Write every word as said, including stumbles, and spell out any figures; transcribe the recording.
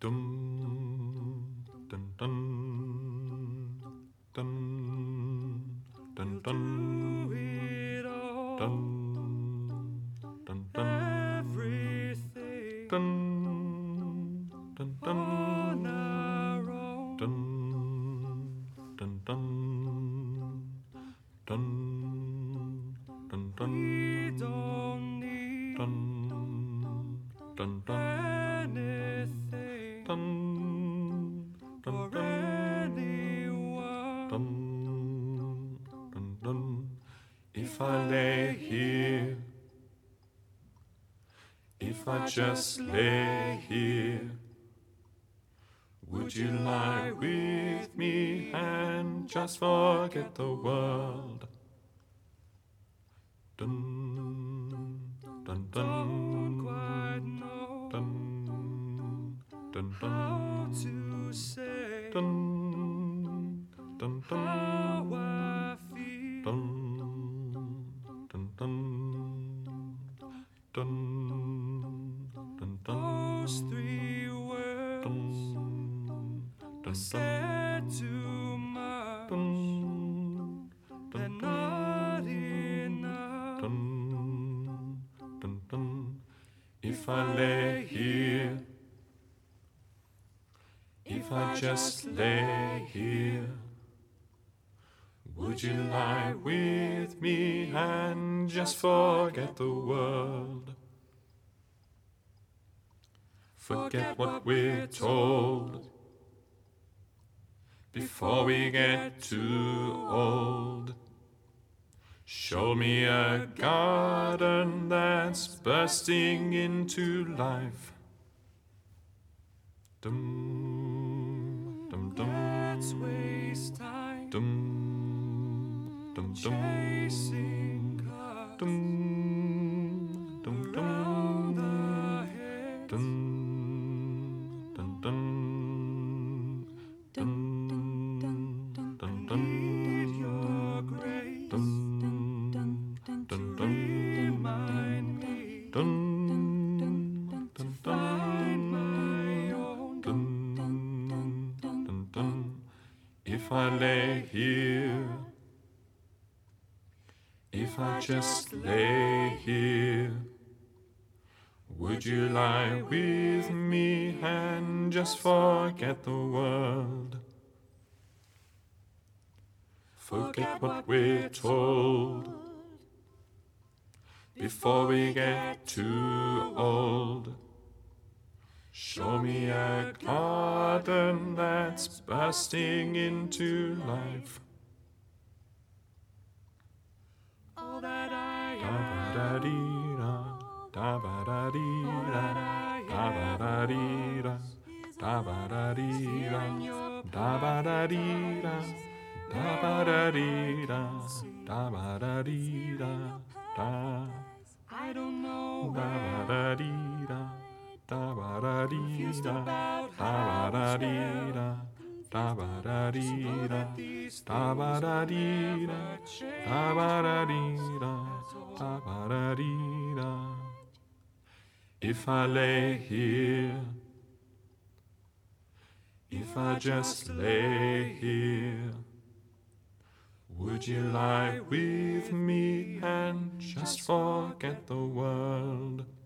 Dum dun dun dun dun dun dun dun dun dun dun dun dun dun dun dun dun. We don't need dun dun dun anything dun dun dun dun dun dun. If I lay here, if I just lay here, would you lie with me and just forget the world? Dun dun dun dun dun dun to say dun dun dun how I feel dun dun dun dun dun dun. Those three words dun dun said too much. Dun dun not enough. Dun dun dun. If I lay here, if I just lay here, would you lie with me and just forget the world? Forget what we're told before we get too old. Show me a garden that's bursting into life. Dum dum dum. Let's waste time. Dum dum dum. Chasing cars. Dum dum dum. Dum dum dum. Dum dum dum. Need your grace. Dum dun dun remind me dun dun dun my own dun dun dun. If I lay here, if I just lay here, would you lie with me and just forget the world? Forget what we're told before we get too old. Show me a garden that's bursting into life. All that I da-ba-da-dee-da, da-ba-da-dee-da, da-ba-da-dee-da, da-ba-da-dee-da, da-ba-da-dee-da, da-ba-da-dee-da, da-ba-da-dee-da, da. I don't know da-ba-da-dee-da, da-ba-da-dee-da, da-ba-da-dee-da, da-ba-da-dee-da, da-ba-da-dee-da, da-ba-da-dee-da, da-ba-da-dee-da. If I lay here, if I just lay here, would you lie with me and just forget the world?